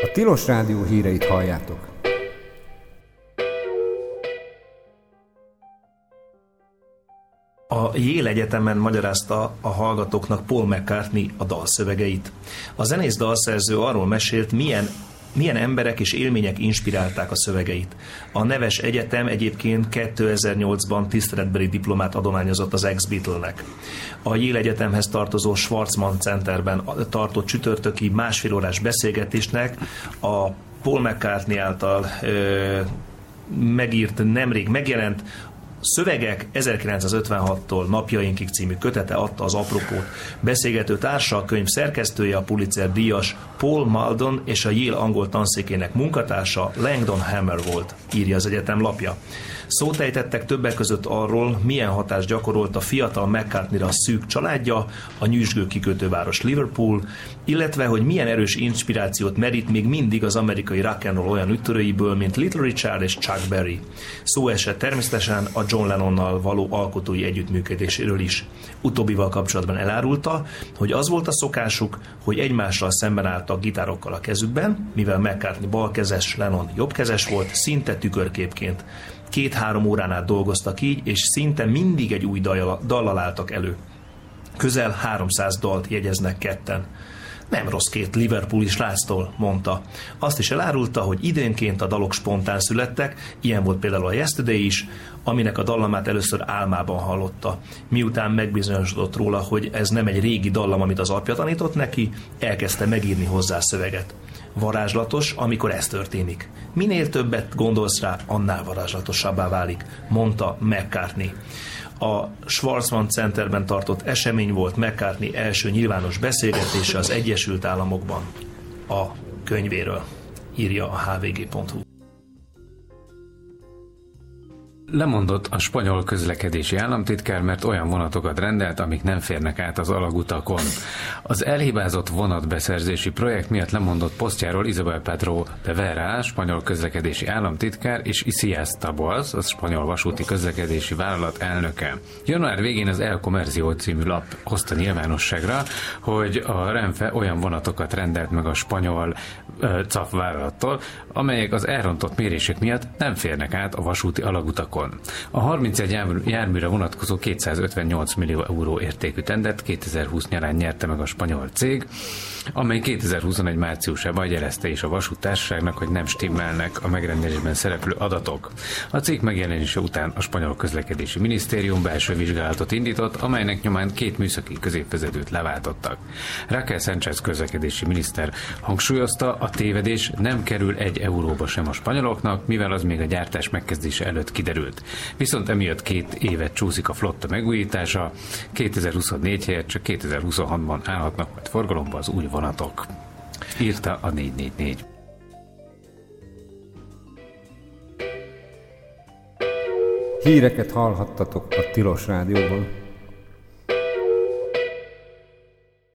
A Tilos Rádió híreit halljátok. A Yale Egyetemen magyarázta a hallgatóknak Paul McCartney a dalszövegeit. A zenész dalszerző arról mesélt, milyen emberek és élmények inspirálták a szövegeit. A neves egyetem egyébként 2008-ban tiszteletbeli diplomát adományozott az ex-Beatle-nek. A Yale Egyetemhez tartozó Schwarzman Centerben tartott csütörtöki másfél órás beszélgetésnek a Paul McCartney által megírt, nemrég megjelent Szövegek 1956-tól napjainkig című kötete adta az apropót. Beszélgető társa, a könyv szerkesztője, a Pulitzer díjas Paul Maldon és a Yale angol tanszékének munkatársa Langdon Hammer volt, írja az egyetem lapja. Szót ejtettek többek között arról, milyen hatást gyakorolt a fiatal McCartneyra a szűk családja, a nyüzsgő kikötőváros Liverpool, illetve hogy milyen erős inspirációt merít még mindig az amerikai rock and roll olyan üttörőiből, mint Little Richard és Chuck Berry. Szó esett természetesen a John Lennonnal való alkotói együttműködéséről is. Utóbbival kapcsolatban elárulta, hogy az volt a szokásuk, hogy egymással szemben álltak gitárokkal a kezükben, mivel McCartney balkezes, Lennon jobbkezes volt, szinte tükörképként. 2-3 órán át dolgoztak így, és szinte mindig egy új dallal álltak elő. Közel 300 dalt jegyeznek ketten. Nem rossz két liverpooli sráctól, mondta. Azt is elárulta, hogy időnként a dalok spontán születtek, ilyen volt például a Yesterday is, aminek a dallamát először álmában hallotta. Miután megbizonyosodott róla, hogy ez nem egy régi dallam, amit az apja tanított neki, elkezdte megírni hozzá szöveget. Varázslatos, amikor ez történik. Minél többet gondolsz rá, annál varázslatosabbá válik, mondta McCartney. A Schwarzman Centerben tartott esemény volt McCartney első nyilvános beszélgetése az Egyesült Államokban a könyvéről, írja a hvg.hu. Lemondott a spanyol közlekedési államtitkár, mert olyan vonatokat rendelt, amik nem férnek át az alagutakon. Az elhibázott vonatbeszerzési projekt miatt lemondott posztjáról Isabel Pedro de Vera, spanyol közlekedési államtitkár, és Isias Taboas, a spanyol vasúti közlekedési vállalat elnöke. Január végén az El Comercio című lap hozta nyilvánosságra, hogy a Renfe olyan vonatokat rendelt meg a spanyol CAF vállalattól, amelyek az elrontott mérések miatt nem férnek át a vasúti alagutakon. A 31 járműre vonatkozó 258 millió euró értékű tendert 2020 nyarán nyerte meg a spanyol cég, amely 2021 márciusában jelezte is a vasúttársaságnak, hogy nem stimmelnek a megrendelésben szereplő adatok. A cég megjelenése után a spanyol közlekedési minisztérium belső vizsgálatot indított, amelynek nyomán 2 műszaki középvezetőt leváltottak. Raquel Sánchez közlekedési miniszter hangsúlyozta, a tévedés nem kerül 1 euróba sem a spanyoloknak, mivel az még a gyártás megkezdése előtt kiderült. Viszont emiatt 2 évet csúszik a flotta megújítása, 2024 helyett csak 2026-ban állhatnak majd forgalomba az új vonatok. Írta a 444. Híreket hallhattatok a Tilos Rádióban.